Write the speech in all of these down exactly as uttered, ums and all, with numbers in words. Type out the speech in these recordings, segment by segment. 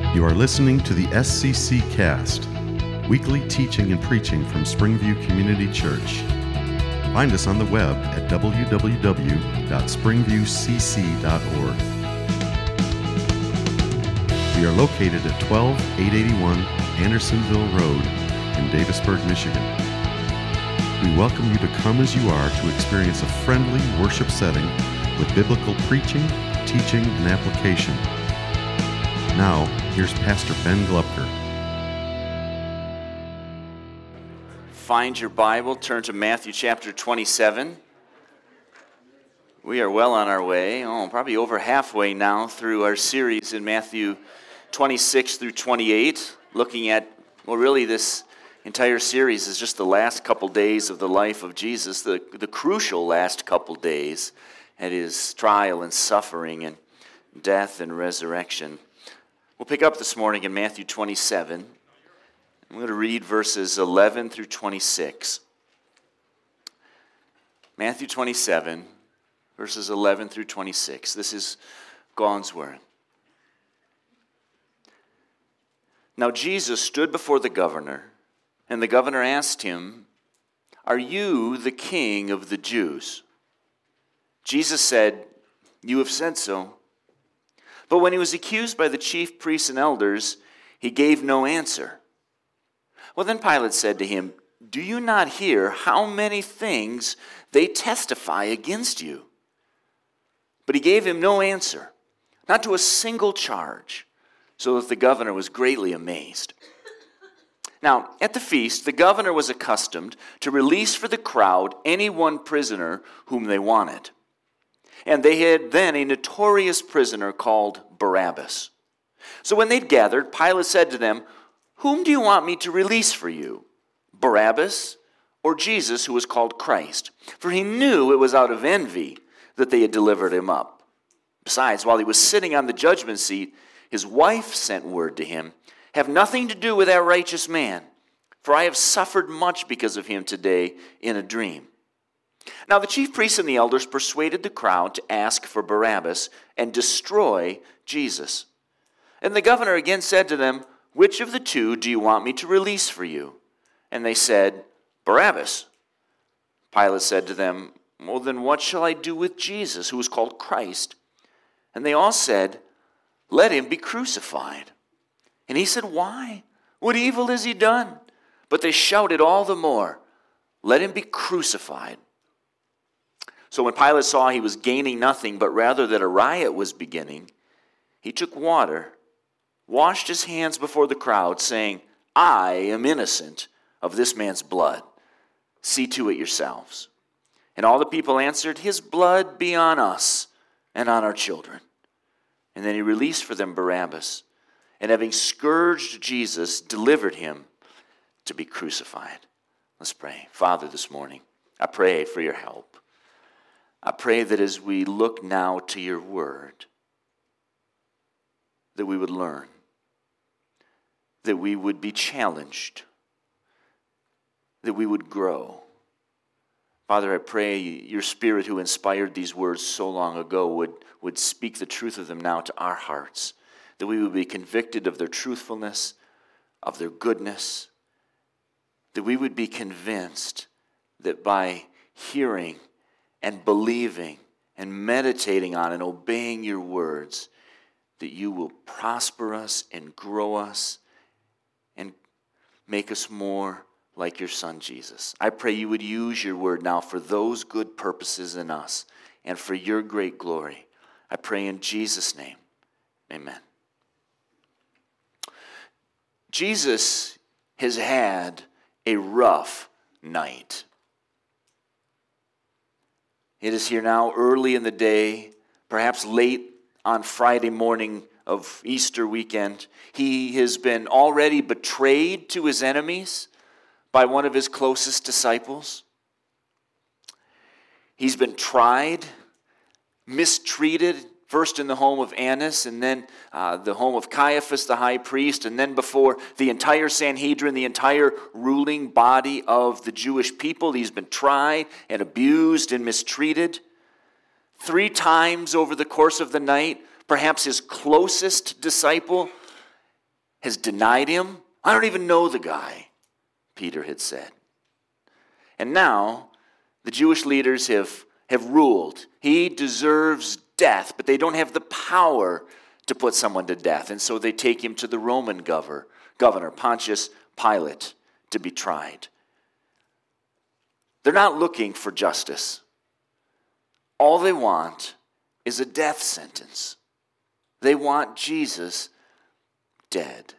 You are listening to the S C C Cast, weekly teaching and preaching from Springview Community Church. Find us on the web at w w w dot springview c c dot org. We are located at twelve eight eighty-one Andersonville Road in Davisburg, Michigan. We welcome you to come as you are to experience a friendly worship setting with biblical preaching, teaching, and application. Now, here's Pastor Ben Glupker. Find your Bible, turn to Matthew chapter twenty-seven. We are well on our way, oh, probably over halfway now through our series in Matthew twenty-six through twenty-eight, looking at, well, really this entire series is just the last couple days of the life of Jesus, the, the crucial last couple days at his trial and suffering and death and resurrection. We'll pick up this morning in Matthew twenty-seven. I'm going to read verses eleven through twenty-six. Matthew twenty-seven, verses eleven through twenty-six. This is God's word. Now Jesus stood before the governor, and the governor asked him, "Are you the king of the Jews?" Jesus said, "You have said so." But when he was accused by the chief priests and elders, he gave no answer. Well, then Pilate said to him, "Do you not hear how many things they testify against you?" But he gave him no answer, not to a single charge, so that the governor was greatly amazed. Now, at the feast, the governor was accustomed to release for the crowd any one prisoner whom they wanted. And they had then a notorious prisoner called Barabbas. So when they'd gathered, Pilate said to them, "Whom do you want me to release for you, Barabbas or Jesus, who was called Christ?" For he knew it was out of envy that they had delivered him up. Besides, while he was sitting on the judgment seat, his wife sent word to him, "Have nothing to do with that righteous man, for I have suffered much because of him today in a dream." Now the chief priests and the elders persuaded the crowd to ask for Barabbas and destroy Jesus. And the governor again said to them, "Which of the two do you want me to release for you?" And they said, "Barabbas." Pilate said to them, "Well, then what shall I do with Jesus, who is called Christ?" And they all said, "Let him be crucified." And he said, "Why? What evil has he done?" But they shouted all the more, "Let him be crucified." So when Pilate saw he was gaining nothing, but rather that a riot was beginning, he took water, washed his hands before the crowd, saying, "I am innocent of this man's blood. See to it yourselves." And all the people answered, "His blood be on us and on our children." And then he released for them Barabbas, and having scourged Jesus, delivered him to be crucified. Let's pray. Father, this morning, I pray for your help. I pray that as we look now to your word, that we would learn, that we would be challenged, that we would grow. Father, I pray your Spirit who inspired these words so long ago would, would speak the truth of them now to our hearts, that we would be convicted of their truthfulness, of their goodness, that we would be convinced that by hearing and believing and meditating on and obeying your words, that you will prosper us and grow us and make us more like your Son, Jesus. I pray you would use your word now for those good purposes in us and for your great glory. I pray in Jesus' name, amen. Jesus has had a rough night. It is here now early in the day, perhaps late on Friday morning of Easter weekend. He has been already betrayed to his enemies by one of his closest disciples. He's been tried, mistreated, first in the home of Annas, and then uh, the home of Caiaphas, the high priest, and then before the entire Sanhedrin, the entire ruling body of the Jewish people. He's been tried and abused and mistreated. Three times over the course of the night, perhaps his closest disciple has denied him. I don't even know the guy, Peter had said. And now the Jewish leaders have, have ruled. He deserves death, but they don't have the power to put someone to death. And so they take him to the Roman governor, governor Pontius Pilate, to be tried. They're not looking for justice. All they want is a death sentence. They want Jesus dead.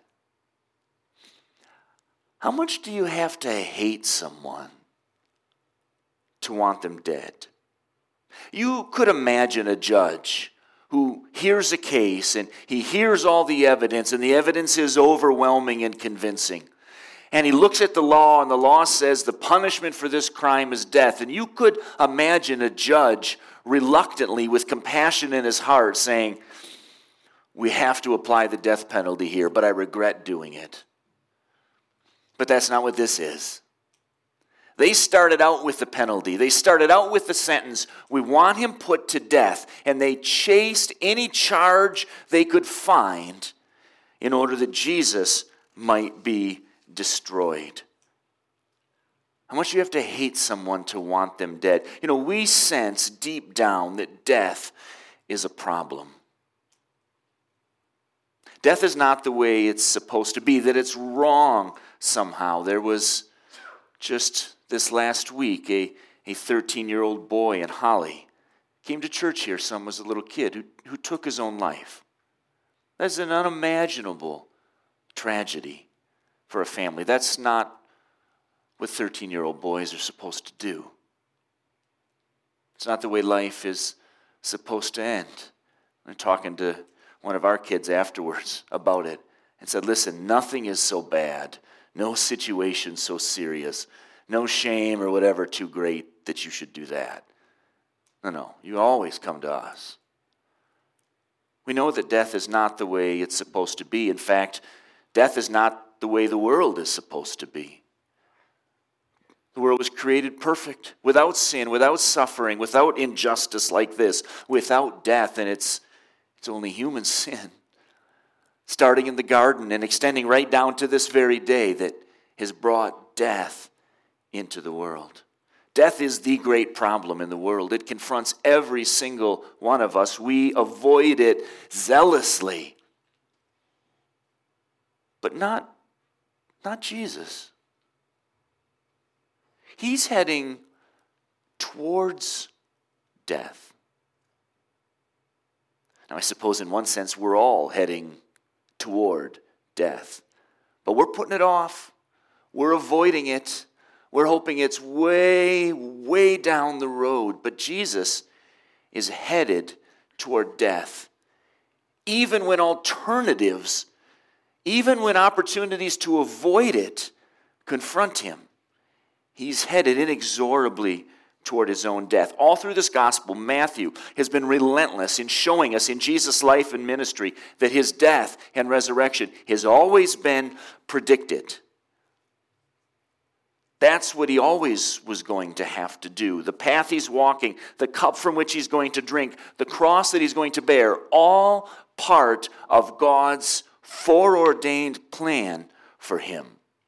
How much do you have to hate someone to want them dead? You could imagine a judge who hears a case and he hears all the evidence, and the evidence is overwhelming and convincing. And he looks at the law, and the law says the punishment for this crime is death. And you could imagine a judge reluctantly, with compassion in his heart, saying, we have to apply the death penalty here, but I regret doing it. But that's not what this is. They started out with the penalty. They started out with the sentence. We want him put to death. And they chased any charge they could find in order that Jesus might be destroyed. How much do you have to hate someone to want them dead? You know, we sense deep down that death is a problem. Death is not the way it's supposed to be, that it's wrong somehow. There was just this last week a, a thirteen-year-old boy in Holly came to church here, some was a little kid, who, who took his own life. That's an unimaginable tragedy for a family. That's not what thirteen-year-old boys are supposed to do. It's not the way life is supposed to end. I'm talking to one of our kids afterwards about it and said, listen, nothing is so bad, no situation so serious, no shame or whatever too great that you should do that. No, no, you always come to us. We know that death is not the way it's supposed to be. In fact, death is not the way the world is supposed to be. The world was created perfect, without sin, without suffering, without injustice like this, without death, and it's it's only human sin, starting in the garden and extending right down to this very day, that has brought death into the world. Death is the great problem in the world. It confronts every single one of us. We avoid it zealously. But not, not Jesus. He's heading towards death. Now, I suppose in one sense we're all heading toward death. But we're putting it off. We're avoiding it. We're hoping it's way, way down the road. But Jesus is headed toward death. Even when alternatives, even when opportunities to avoid it confront him, he's headed inexorably toward his own death. All through this gospel, Matthew has been relentless in showing us in Jesus' life and ministry that his death and resurrection has always been predicted. That's what he always was going to have to do. The path he's walking, the cup from which he's going to drink, the cross that he's going to bear, all part of God's foreordained plan for him.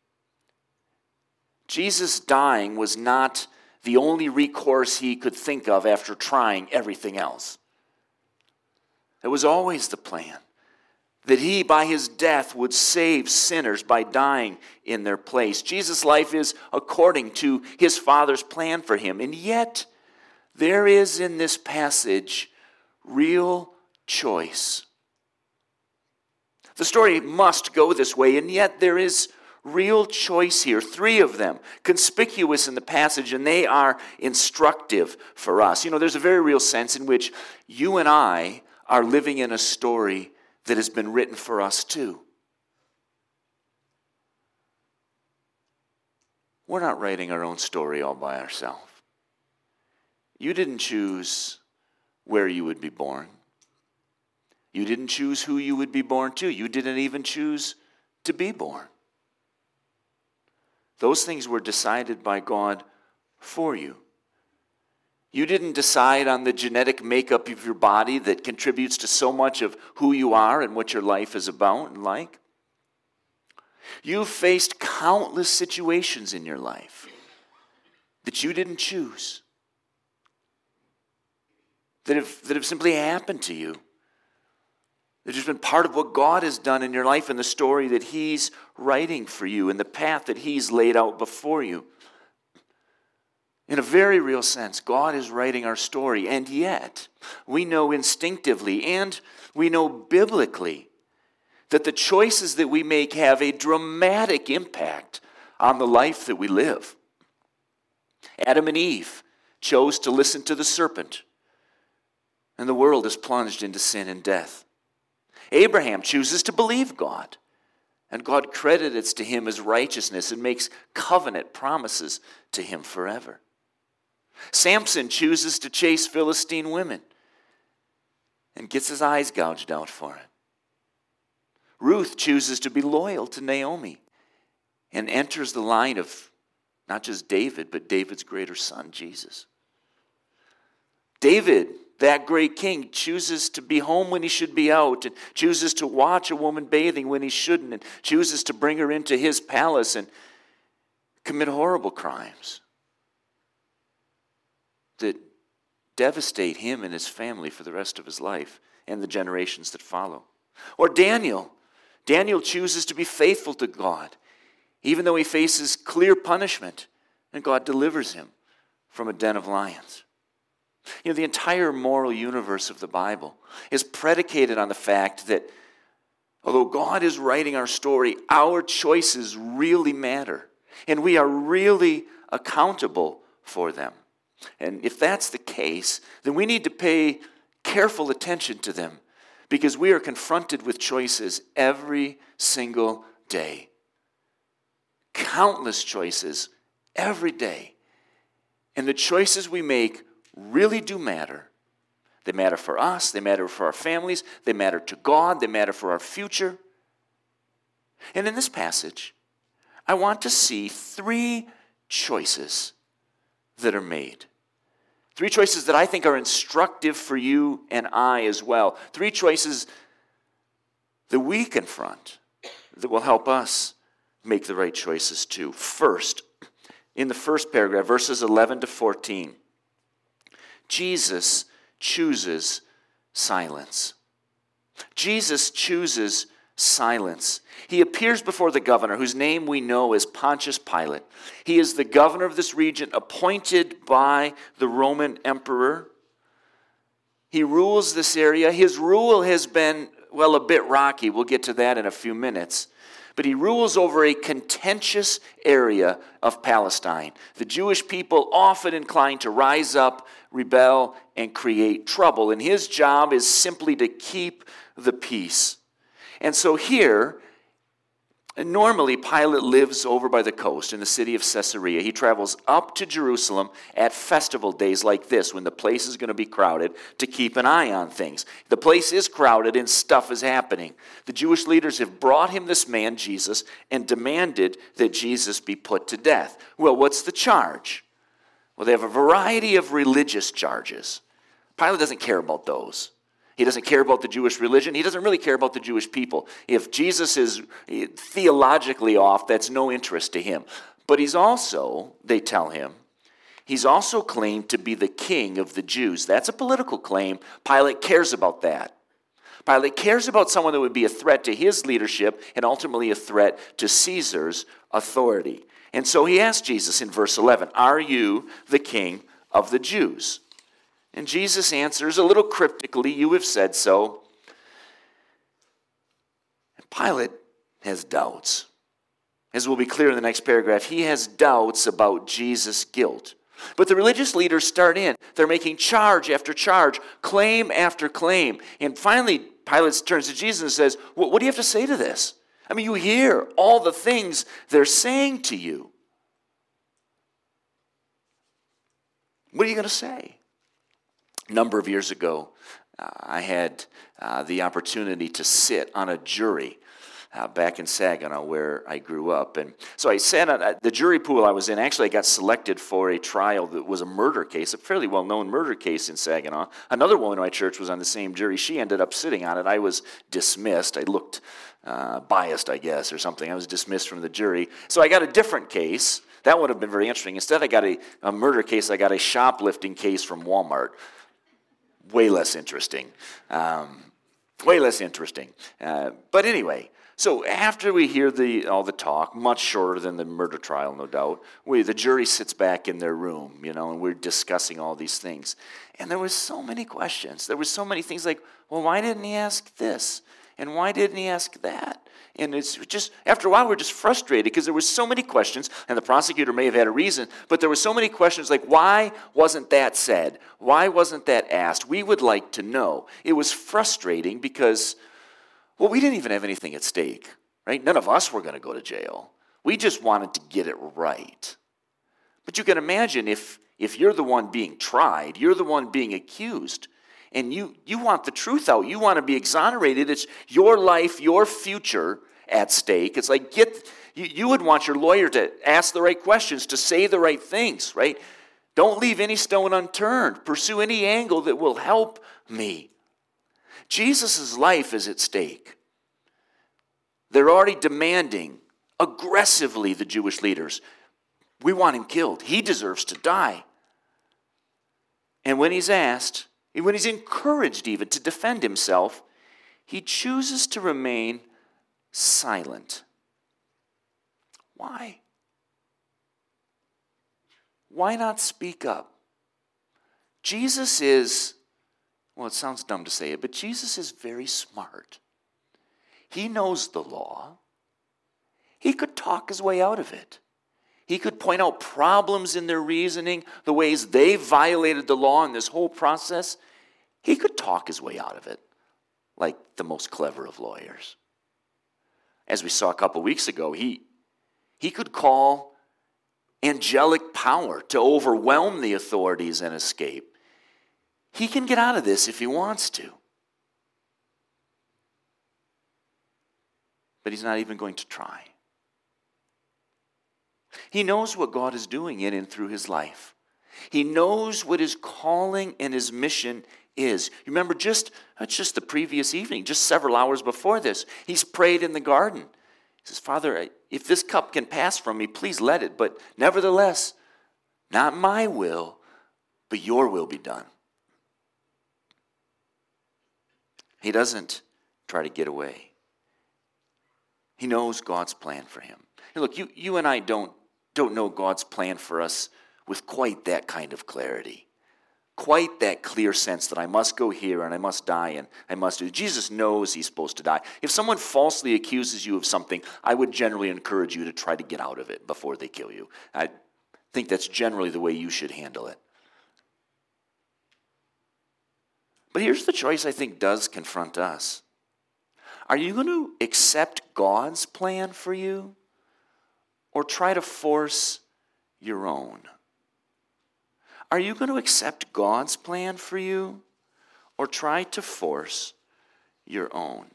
Jesus dying was not the only recourse he could think of after trying everything else. It was always the plan that he, by his death, would save sinners by dying in their place. Jesus' life is according to his Father's plan for him. And yet, there is in this passage real choice. The story must go this way, and yet there is real choice here. Three of them, conspicuous in the passage, and they are instructive for us. You know, there's a very real sense in which you and I are living in a story that has been written for us too. We're not writing our own story all by ourselves. You didn't choose where you would be born. You didn't choose who you would be born to. You didn't even choose to be born. Those things were decided by God for you. You didn't decide on the genetic makeup of your body that contributes to so much of who you are and what your life is about and like. You've faced countless situations in your life that you didn't choose, that have, that have simply happened to you. They've just been part of what God has done in your life and the story that He's writing for you and the path that He's laid out before you. In a very real sense, God is writing our story, and yet we know instinctively and we know biblically that the choices that we make have a dramatic impact on the life that we live. Adam and Eve chose to listen to the serpent, and the world is plunged into sin and death. Abraham chooses to believe God, and God credits to him as righteousness and makes covenant promises to him forever. Samson chooses to chase Philistine women and gets his eyes gouged out for it. Ruth chooses to be loyal to Naomi and enters the line of not just David, but David's greater son, Jesus. David, that great king, chooses to be home when he should be out, and chooses to watch a woman bathing when he shouldn't, and chooses to bring her into his palace and commit horrible crimes that devastate him and his family for the rest of his life and the generations that follow. Or Daniel. Daniel chooses to be faithful to God, even though he faces clear punishment, and God delivers him from a den of lions. You know, the entire moral universe of the Bible is predicated on the fact that although God is writing our story, our choices really matter, and we are really accountable for them. And if that's the case, then we need to pay careful attention to them, because we are confronted with choices every single day. Countless choices every day. And the choices we make really do matter. They matter for us, they matter for our families, they matter to God, they matter for our future. And in this passage, I want to see three choices that are made. Three choices that I think are instructive for you and I as well. Three choices that we confront that will help us make the right choices too. First, in the first paragraph, verses eleven to fourteen, Jesus chooses silence. Jesus chooses silence. He appears before the governor, whose name we know as Pontius Pilate. He is the governor of this region, appointed by the Roman emperor. He rules this area. His rule has been, well, a bit rocky. We'll get to that in a few minutes. But he rules over a contentious area of Palestine. The Jewish people often inclined to rise up, rebel, and create trouble. And his job is simply to keep the peace. And so here, normally Pilate lives over by the coast in the city of Caesarea. He travels up to Jerusalem at festival days like this, when the place is going to be crowded, to keep an eye on things. The place is crowded and stuff is happening. The Jewish leaders have brought him this man, Jesus, and demanded that Jesus be put to death. Well, what's the charge? Well, they have a variety of religious charges. Pilate doesn't care about those. He doesn't care about the Jewish religion. He doesn't really care about the Jewish people. If Jesus is theologically off, that's no interest to him. But he's also, they tell him, he's also claimed to be the king of the Jews. That's a political claim. Pilate cares about that. Pilate cares about someone that would be a threat to his leadership and ultimately a threat to Caesar's authority. And so he asked Jesus in verse eleven, "Are you the king of the Jews?" And Jesus answers a little cryptically, "You have said so." And Pilate has doubts. As will be clear in the next paragraph, he has doubts about Jesus' guilt. But the religious leaders start in. They're making charge after charge, claim after claim. And finally, Pilate turns to Jesus and says, well, what do you have to say to this? I mean, you hear all the things they're saying to you. What are you going to say? A number of years ago, uh, I had uh, the opportunity to sit on a jury uh, back in Saginaw where I grew up. And so I sat on the jury pool I was in. Actually, I got selected for a trial that was a murder case, a fairly well-known murder case in Saginaw. Another woman in my church was on the same jury. She ended up sitting on it. I was dismissed. I looked uh, biased, I guess, or something. I was dismissed from the jury. So I got a different case. That would have been very interesting. Instead, I got a, a murder case. I got a shoplifting case from Walmart. Way less interesting. Um, way less interesting. Uh, but anyway, so after we hear the all the talk, much shorter than the murder trial, no doubt, we the jury sits back in their room, you know, and we're discussing all these things. And there was so many questions. There were so many things like, well, why didn't he ask this? And why didn't he ask that? And it's just, after a while, we're just frustrated because there were so many questions, and the prosecutor may have had a reason, but there were so many questions like, why wasn't that said? Why wasn't that asked? We would like to know. It was frustrating because, well, we didn't even have anything at stake, right? None of us were going to go to jail. We just wanted to get it right. But you can imagine if, if you're the one being tried, you're the one being accused, and you, you want the truth out. You want to be exonerated. It's your life, your future at stake. It's like get you, you would want your lawyer to ask the right questions, to say the right things, right? Don't leave any stone unturned. Pursue any angle that will help me. Jesus' life is at stake. They're already demanding aggressively, the Jewish leaders, we want him killed. He deserves to die. And when he's asked, when he's encouraged even to defend himself, he chooses to remain silent. Why? Why not speak up? Jesus is, well, it sounds dumb to say it, but Jesus is very smart. He knows the law. He could talk his way out of it. He could point out problems in their reasoning, the ways they violated the law in this whole process. He could talk his way out of it like the most clever of lawyers. As we saw a couple weeks ago, he, he could call angelic power to overwhelm the authorities and escape. He can get out of this if he wants to. But he's not even going to try. He knows what God is doing in and through his life. He knows what his calling and his mission is. You remember just, that's just the previous evening, just several hours before this, he's prayed in the garden. He says, Father, if this cup can pass from me, please let it. But nevertheless, not my will, but your will be done. He doesn't try to get away. He knows God's plan for him. And look, you, you and I don't, don't know God's plan for us with quite that kind of clarity. Quite that clear sense that I must go here and I must die and I must do. Jesus knows he's supposed to die. If someone falsely accuses you of something, I would generally encourage you to try to get out of it before they kill you. I think that's generally the way you should handle it. But here's the choice I think does confront us. Are you going to accept God's plan for you or try to force your own? Are you going to accept God's plan for you or try to force your own?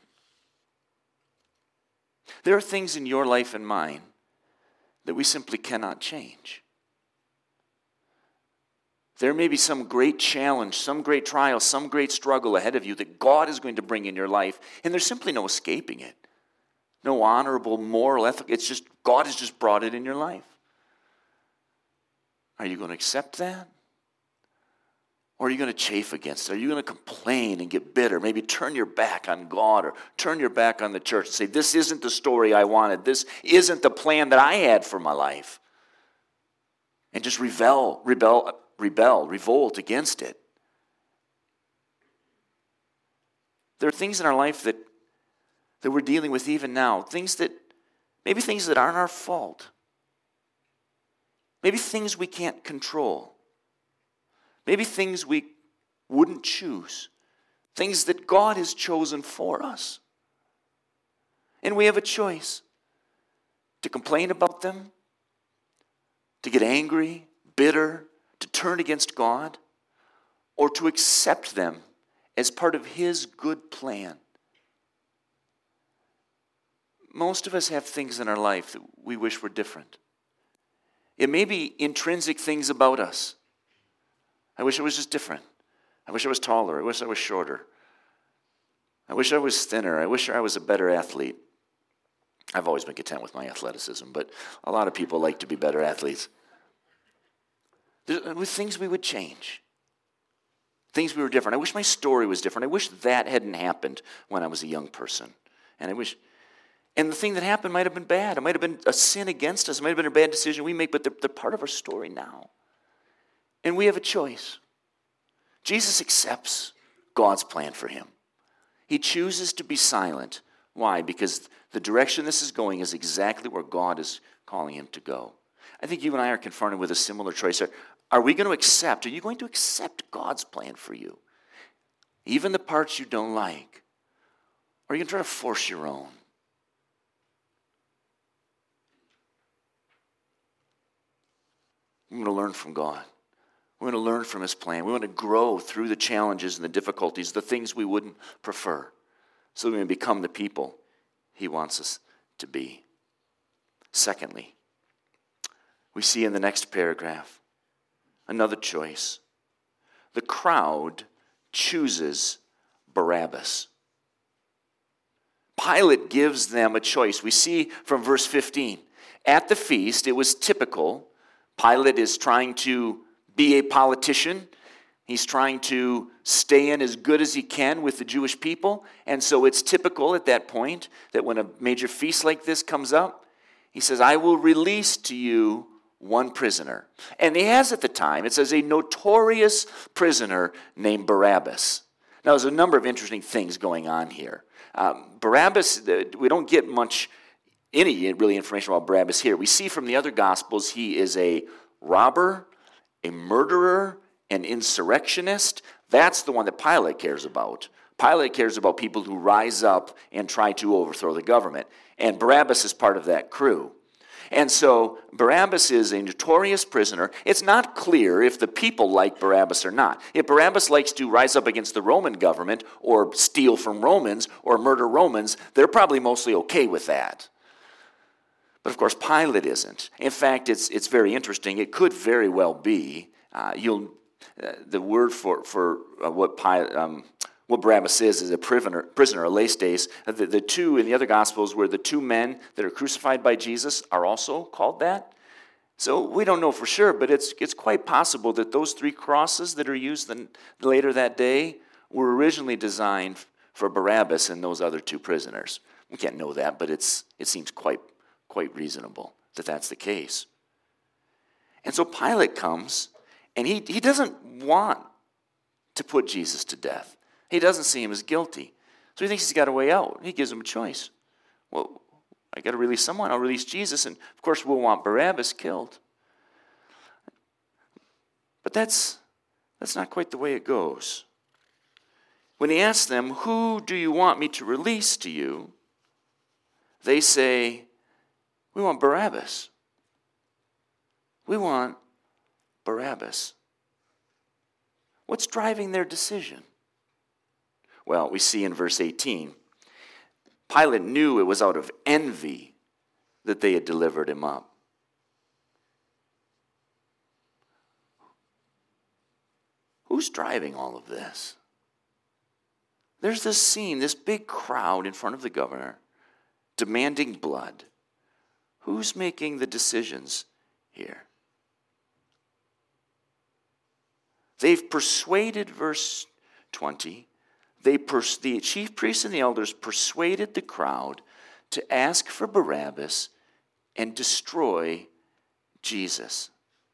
There are things in your life and mine that we simply cannot change. There may be some great challenge, some great trial, some great struggle ahead of you that God is going to bring in your life, and there's simply no escaping it. No honorable, moral, ethical. It's just, God has just brought it in your life. Are you going to accept that? Or are you going to chafe against it? Are you going to complain and get bitter? Maybe turn your back on God or turn your back on the church and say, this isn't the story I wanted. This isn't the plan that I had for my life. And just rebel, rebel, rebel, revolt against it. There are things in our life that, that we're dealing with even now. Things that, maybe things that aren't our fault. Maybe things we can't control. Maybe things we wouldn't choose. Things that God has chosen for us. And we have a choice to complain about them, to get angry, bitter, to turn against God, or to accept them as part of his good plan. most of us have things in our life that we wish were different. It may be intrinsic things about us. I wish it was just different. I wish I was taller. I wish I was shorter. I wish I was thinner. I wish I was a better athlete. I've always been content with my athleticism, but a lot of people like to be better athletes. There were things we would change. Things we were different. I wish my story was different. I wish that hadn't happened when I was a young person. And I wish, and the thing that happened might have been bad. It might have been a sin against us. It might have been a bad decision we make, but they're, they're part of our story now. And we have a choice. Jesus accepts God's plan for him. He chooses to be silent. Why? Because the direction this is going is exactly where God is calling him to go. I think you and I are confronted with a similar choice. Are, are we going to accept, are you going to accept God's plan for you? Even the parts you don't like? Or are you going to try to force your own? We're going to learn from God. We're going to learn from his plan. We want to grow through the challenges and the difficulties, the things we wouldn't prefer, so that we can become the people he wants us to be. Secondly, we see in the next paragraph another choice. The crowd chooses Barabbas. Pilate gives them a choice. We see from verse fifteen. At the feast, it was typical. Pilate is trying to be a politician. He's trying to stay in as good as he can with the Jewish people. And so it's typical at that point that when a major feast like this comes up, he says, I will release to you one prisoner. And he has at the time, it says, a notorious prisoner named Barabbas. Now, there's a number of interesting things going on here. Um, Barabbas, we don't get much, any really information about Barabbas here. We see from the other Gospels he is a robber, a murderer, an insurrectionist. That's the one that Pilate cares about. Pilate cares about people who rise up and try to overthrow the government. And Barabbas is part of that crew. And so Barabbas is a notorious prisoner. It's not clear if the people like Barabbas or not. If Barabbas likes to rise up against the Roman government or steal from Romans or murder Romans, they're probably mostly okay with that. But of course, Pilate isn't. In fact, it's it's very interesting. It could very well be uh, you'll uh, the word for for uh, what Pilate, um, what Barabbas is is a prisoner, prisoner, a lestes. The, the two in the other Gospels, where the two men that are crucified by Jesus are also called that. So we don't know for sure, but it's it's quite possible that those three crosses that are used then, later that day were originally designed for Barabbas and those other two prisoners. We can't know that, but it's it seems quite. quite reasonable that that's the case. And so Pilate comes, and he, he doesn't want to put Jesus to death. He doesn't see him as guilty. So he thinks he's got a way out. He gives him a choice. Well, I got to release someone. I'll release Jesus, and of course we'll want Barabbas killed. But that's, that's not quite the way it goes. When he asks them, who do you want me to release to you? They say, we want Barabbas. We want Barabbas. What's driving their decision? Well, we see in verse eighteen, Pilate knew it was out of envy that they had delivered him up. Who's driving all of this? There's this scene, this big crowd in front of the governor demanding blood. Who's making the decisions here? They've persuaded, verse twenty, they pers- the chief priests and the elders persuaded the crowd to ask for Barabbas and destroy Jesus.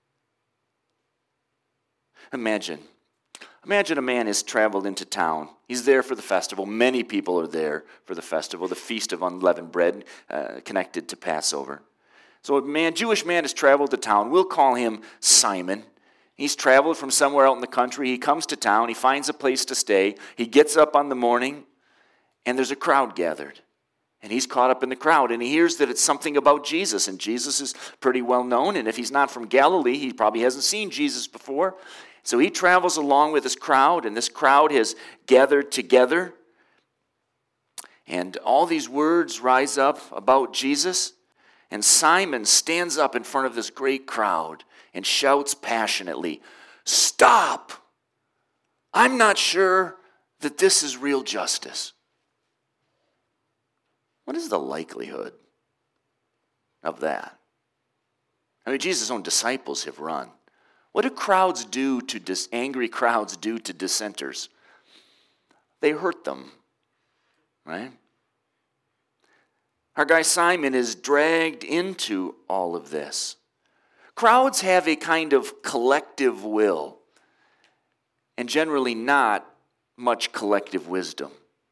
Imagine. Imagine a man has traveled into town. He's there for the festival. Many people are there for the festival, the Feast of Unleavened Bread, uh, connected to Passover. So a man, Jewish man has traveled to town. We'll call him Simon. He's traveled from somewhere out in the country. He comes to town. He finds a place to stay. He gets up on the morning, and there's a crowd gathered. And he's caught up in the crowd, and he hears that it's something about Jesus, and Jesus is pretty well known. And if he's not from Galilee, he probably hasn't seen Jesus before. So he travels along with this crowd, and this crowd has gathered together. And all these words rise up about Jesus, and Simon stands up in front of this great crowd and shouts passionately, "Stop! I'm not sure that this is real justice." What is the likelihood of that? I mean, Jesus' own disciples have run. What do crowds do to dis- angry crowds do to dissenters? They hurt them, right? Our guy Simon is dragged into all of this. Crowds have a kind of collective will, and generally not much collective wisdom.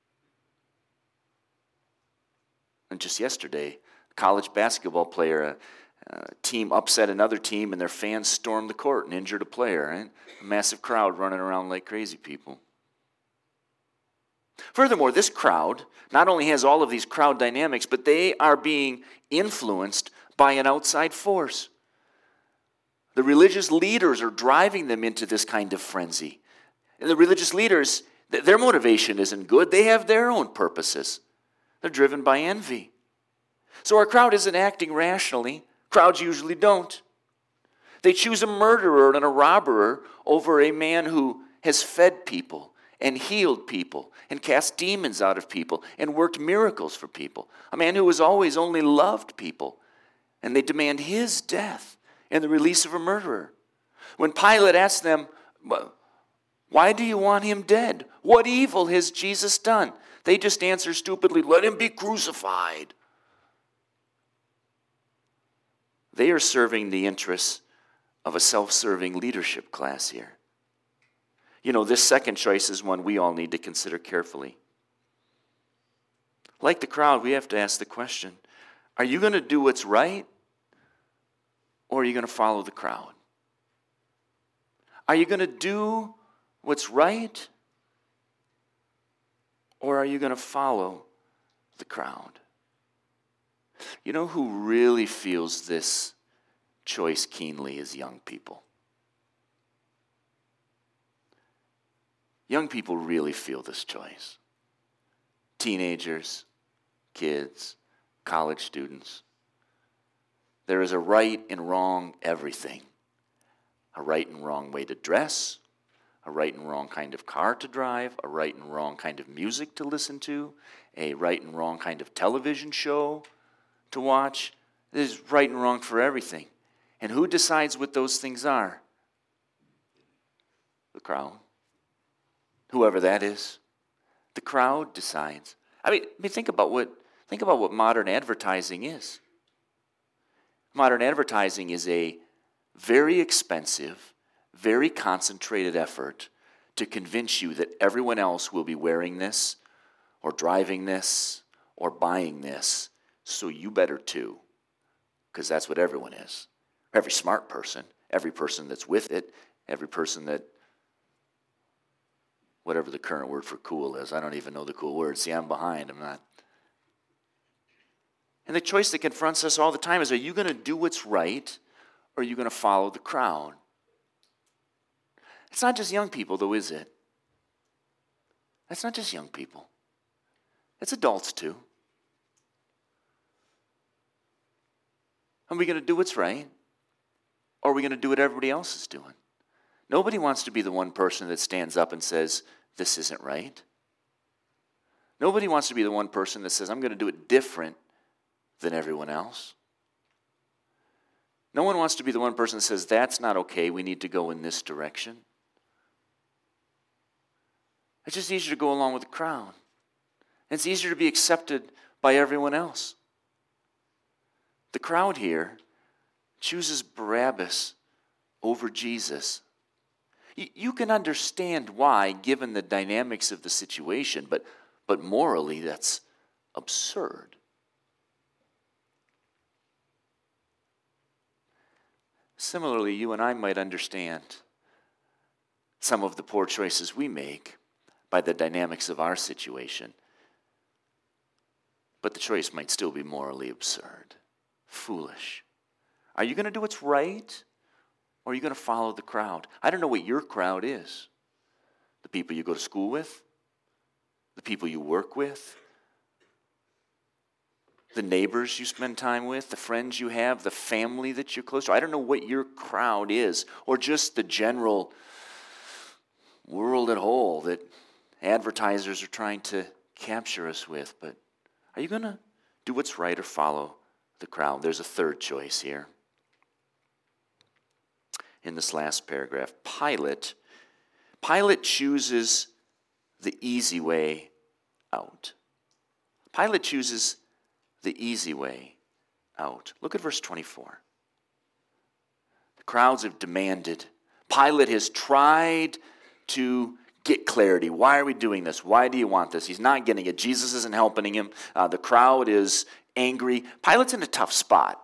And just yesterday, a college basketball player, a, a team upset another team, and their fans stormed the court and injured a player, right? A massive crowd running around like crazy people. Furthermore, this crowd not only has all of these crowd dynamics, but they are being influenced by an outside force. The religious leaders are driving them into this kind of frenzy. And the religious leaders, their motivation isn't good. They have their own purposes. They're driven by envy. So our crowd isn't acting rationally. Crowds usually don't. They choose a murderer and a robber over a man who has fed people and healed people and cast demons out of people and worked miracles for people. A man who has always only loved people. And they demand his death and the release of a murderer. When Pilate asked them, "Why do you want him dead? What evil has Jesus done?" They just answer stupidly, "Let him be crucified." They are serving the interests of a self-serving leadership class here. You know, this second choice is one we all need to consider carefully. Like the crowd, we have to ask the question, are you going to do what's right, or are you going to follow the crowd? Are you going to do what's right, or are you going to follow the crowd? You know who really feels this choice keenly is young people. Young people really feel this choice. Teenagers, kids, college students. There is a right and wrong everything. A right and wrong way to dress, a right and wrong kind of car to drive, a right and wrong kind of music to listen to, a right and wrong kind of television show to watch. There's right and wrong for everything. And who decides what those things are? The crowd. Whoever that is. The crowd decides. I mean, I mean think about what think about what modern advertising is. Modern advertising is a very expensive, very concentrated effort to convince you that everyone else will be wearing this or driving this or buying this, so you better too, because that's what everyone is. Every smart person, every person that's with it, every person that, whatever the current word for cool is, I don't even know the cool word. See, I'm behind, I'm not. And the choice that confronts us all the time is, are you going to do what's right, or are you going to follow the crowd? It's not just young people, though, is it? That's not just young people. It's adults, too. Are we going to do what's right, or are we going to do what everybody else is doing? Nobody wants to be the one person that stands up and says, this isn't right. Nobody wants to be the one person that says, I'm going to do it different than everyone else. No one wants to be the one person that says, that's not okay, we need to go in this direction. It's just easier to go along with the crowd. It's easier to be accepted by everyone else. The crowd here chooses Barabbas over Jesus. You can understand why, given the dynamics of the situation, but, but morally that's absurd. Similarly, you and I might understand some of the poor choices we make by the dynamics of our situation. But the choice might still be morally absurd, foolish. Are you going to do what's right, or are you going to follow the crowd? I don't know what your crowd is. The people you go to school with, the people you work with, the neighbors you spend time with, the friends you have, the family that you're close to. I don't know what your crowd is, or just the general world at whole that advertisers are trying to capture us with. But are you going to do what's right or follow the crowd? There's a third choice here. In this last paragraph, Pilate, Pilate chooses the easy way out. Pilate chooses the easy way out. Look at verse twenty-four. The crowds have demanded. Pilate has tried to get clarity. Why are we doing this? Why do you want this? He's not getting it. Jesus isn't helping him. Uh, the crowd is angry. Pilate's in a tough spot.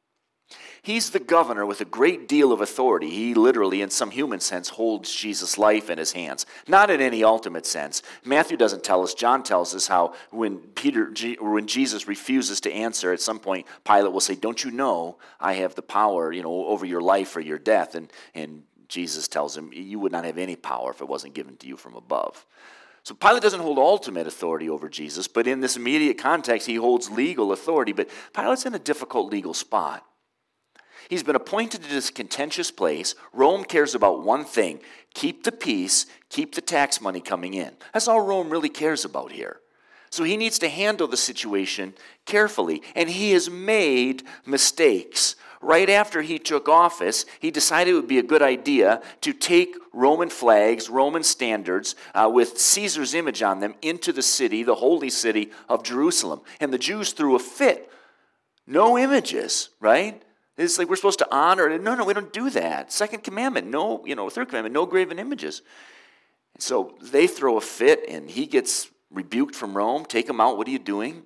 He's the governor with a great deal of authority. He literally, in some human sense, holds Jesus' life in his hands. Not in any ultimate sense. Matthew doesn't tell us. John tells us how when Peter, or when Jesus refuses to answer, at some point, Pilate will say, "Don't you know I have the power, you know, over your life or your death?" And and Jesus tells him, "You would not have any power if it wasn't given to you from above." So Pilate doesn't hold ultimate authority over Jesus, but in this immediate context, he holds legal authority. But Pilate's in a difficult legal spot. He's been appointed to this contentious place. Rome cares about one thing: keep the peace, keep the tax money coming in. That's all Rome really cares about here. So he needs to handle the situation carefully, and he has made mistakes. Right after he took office, he decided it would be a good idea to take Roman flags, Roman standards, uh, with Caesar's image on them into the city, the holy city of Jerusalem. And the Jews threw a fit. No images, right? It's like we're supposed to honor it. No, no, we don't do that. Second commandment, no, you know, third commandment, no graven images. And so they throw a fit, and he gets rebuked from Rome. Take him out. What are you doing?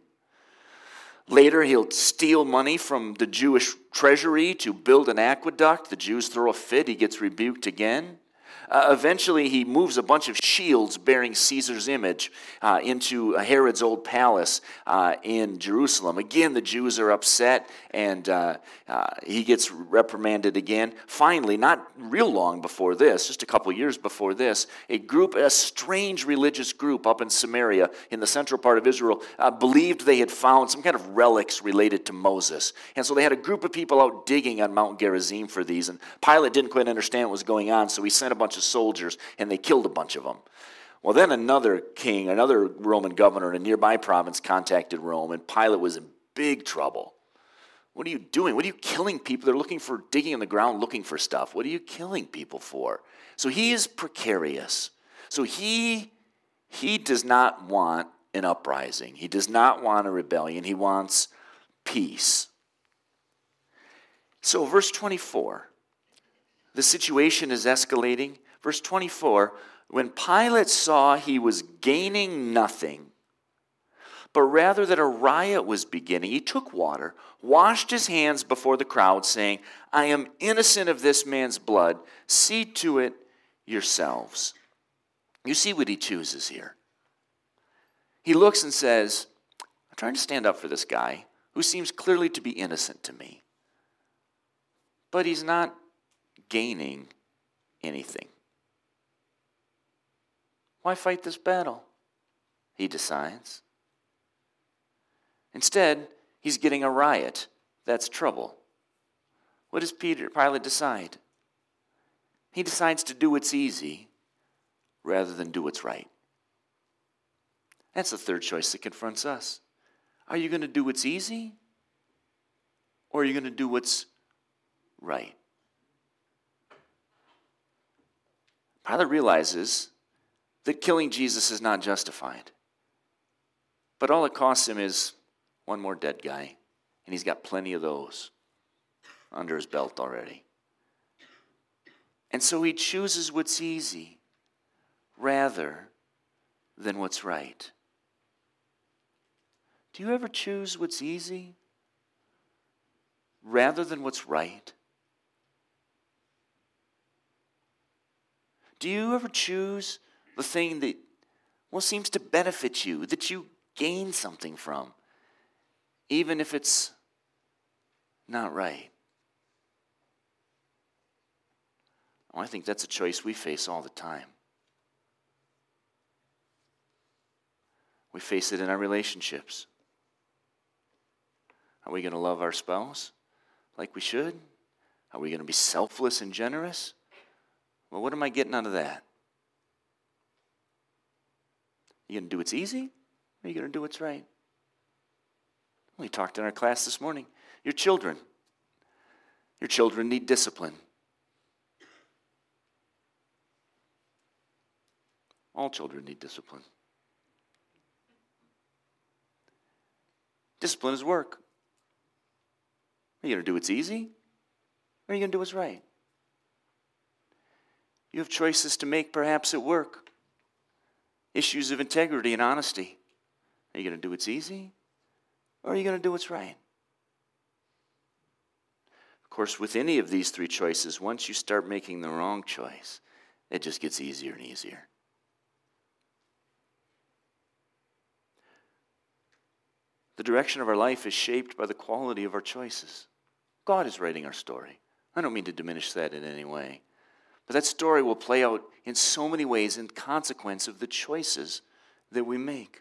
Later, he'll steal money from the Jewish treasury to build an aqueduct. The Jews throw a fit. He gets rebuked again. Uh, eventually, he moves a bunch of shields bearing Caesar's image uh, into Herod's old palace uh, in Jerusalem. Again, the Jews are upset, and uh, uh, he gets reprimanded again. Finally, not real long before this, just a couple years before this, a group, a strange religious group up in Samaria, in the central part of Israel, uh, believed they had found some kind of relics related to Moses. And so they had a group of people out digging on Mount Gerizim for these, and Pilate didn't quite understand what was going on, so he sent a bunch of soldiers, and they killed a bunch of them. Well, then another king, another Roman governor in a nearby province contacted Rome, and Pilate was in big trouble. What are you doing? What are you killing people? They're looking for, digging in the ground, looking for stuff. What are you killing people for? So he is precarious. So he, he does not want an uprising. He does not want a rebellion. He wants peace. So verse twenty-four, the situation is escalating. Verse twenty-four, when Pilate saw he was gaining nothing, but rather that a riot was beginning, he took water, washed his hands before the crowd, saying, "I am innocent of this man's blood. See to it yourselves." You see what he chooses here. He looks and says, "I'm trying to stand up for this guy who seems clearly to be innocent to me, but he's not gaining anything. Why fight this battle?" he decides. Instead, he's getting a riot. That's trouble. What does Peter, Pilate decide? He decides to do what's easy rather than do what's right. That's the third choice that confronts us. Are you going to do what's easy, or are you going to do what's right? Pilate realizes that killing Jesus is not justified. But all it costs him is one more dead guy, and he's got plenty of those under his belt already. And so he chooses what's easy rather than what's right. Do you ever choose what's easy rather than what's right? Do you ever choose the thing that, well, seems to benefit you, that you gain something from, even if it's not right? Well, I think that's a choice we face all the time. We face it in our relationships. Are we going to love our spouse like we should? Are we going to be selfless and generous? Well, what am I getting out of that? You going to do what's easy, or are you going to do what's right? We talked in our class this morning. Your children. Your children need discipline. All children need discipline. Discipline is work. Are you going to do what's easy, or are you going to do what's right? You have choices to make perhaps at work. Issues of integrity and honesty. Are you going to do what's easy, or are you going to do what's right? Of course, with any of these three choices, once you start making the wrong choice, it just gets easier and easier. The direction of our life is shaped by the quality of our choices. God is writing our story. I don't mean to diminish that in any way. But that story will play out in so many ways in consequence of the choices that we make.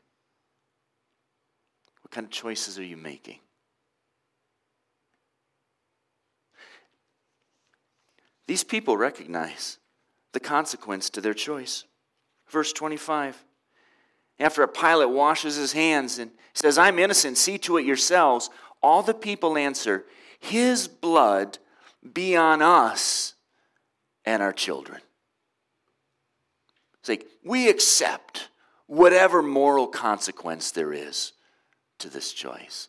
What kind of choices are you making? These people recognize the consequence to their choice. Verse twenty-five. After Pilate washes his hands and says, I'm innocent, see to it yourselves, all the people answer, his blood be on us and our children. It's like, we accept whatever moral consequence there is to this choice.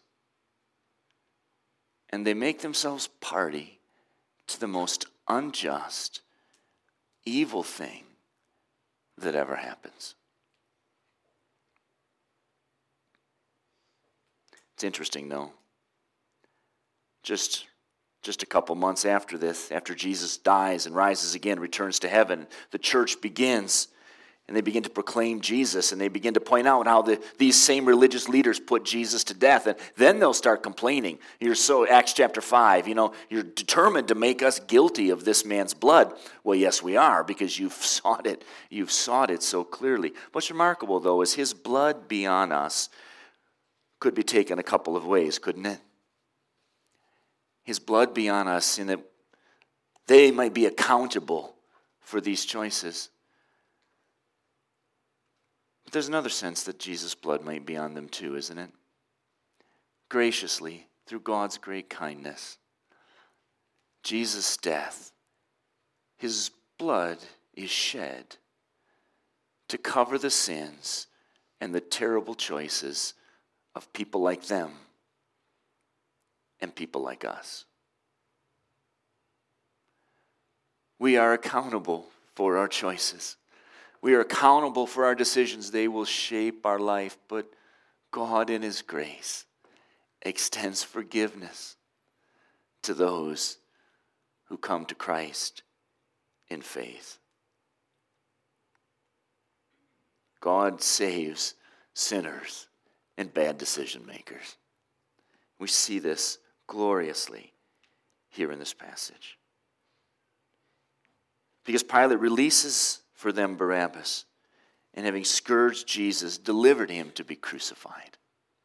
And they make themselves party to the most unjust, evil thing that ever happens. It's interesting, though. Just, just a couple months after this, after Jesus dies and rises again, returns to heaven, the church begins, and they begin to proclaim Jesus, and they begin to point out how the, these same religious leaders put Jesus to death, and then they'll start complaining. You're so, Acts chapter five, you know, you're determined to make us guilty of this man's blood. Well, yes, we are, because you've sought it. You've sought it so clearly. What's remarkable, though, is his blood be on us could be taken a couple of ways, couldn't it? His blood be on us in that they might be accountable for these choices. But there's another sense that Jesus' blood might be on them too, isn't it? Graciously, through God's great kindness, Jesus' death, his blood is shed to cover the sins and the terrible choices of people like them and people like us. We are accountable for our choices. We are accountable for our decisions. They will shape our life, but God in his grace extends forgiveness to those who come to Christ in faith. God saves sinners and bad decision makers. We see this gloriously here in this passage. Because Pilate releases for them Barabbas, and having scourged Jesus, delivered him to be crucified.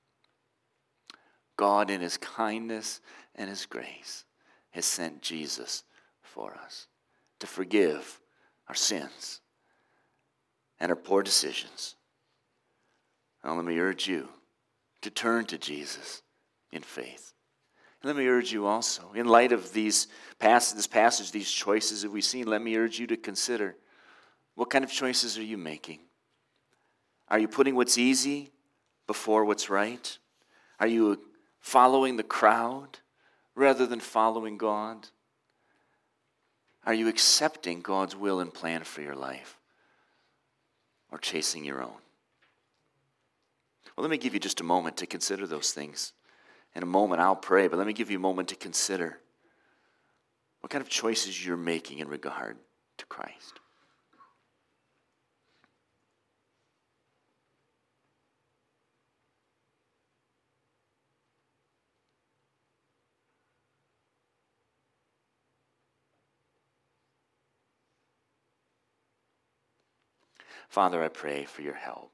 God in his kindness and his grace has sent Jesus for us to forgive our sins and our poor decisions. Now let me urge you to turn to Jesus in faith. And let me urge you also, in light of these pass- this passage, these choices that we've seen, let me urge you to consider, what kind of choices are you making? Are you putting what's easy before what's right? Are you following the crowd rather than following God? Are you accepting God's will and plan for your life or chasing your own? Well, let me give you just a moment to consider those things. In a moment, I'll pray, but let me give you a moment to consider what kind of choices you're making in regard to Christ. Father, I pray for your help.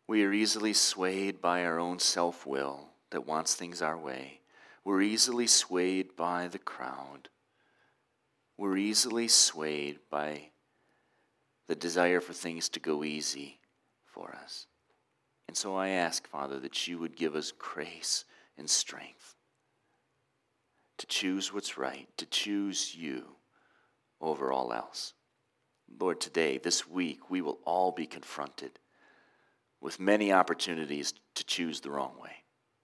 We are easily swayed by our own self-will that wants things our way. We're easily swayed by the crowd. We're easily swayed by the desire for things to go easy for us. And so I ask, Father, that you would give us grace and strength to choose what's right, to choose you over all else. Lord, today, this week, we will all be confronted with many opportunities to choose the wrong way.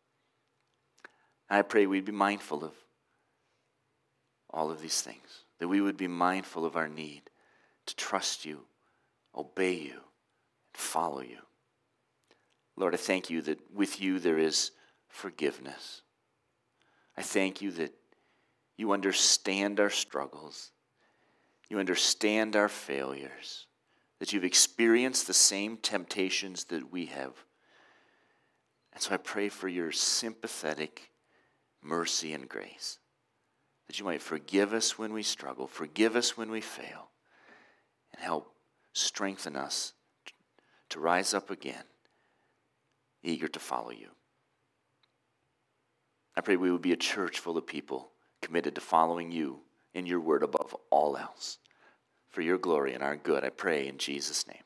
I pray we'd be mindful of all of these things, that we would be mindful of our need to trust you, obey you, and follow you. Lord, I thank you that with you there is forgiveness. I thank you that you understand our struggles, you understand our failures, that you've experienced the same temptations that we have. And so I pray for your sympathetic mercy and grace, that you might forgive us when we struggle, forgive us when we fail, and help strengthen us to rise up again, eager to follow you. I pray we would be a church full of people committed to following you in your word above all else. For your glory and our good, I pray in Jesus' name.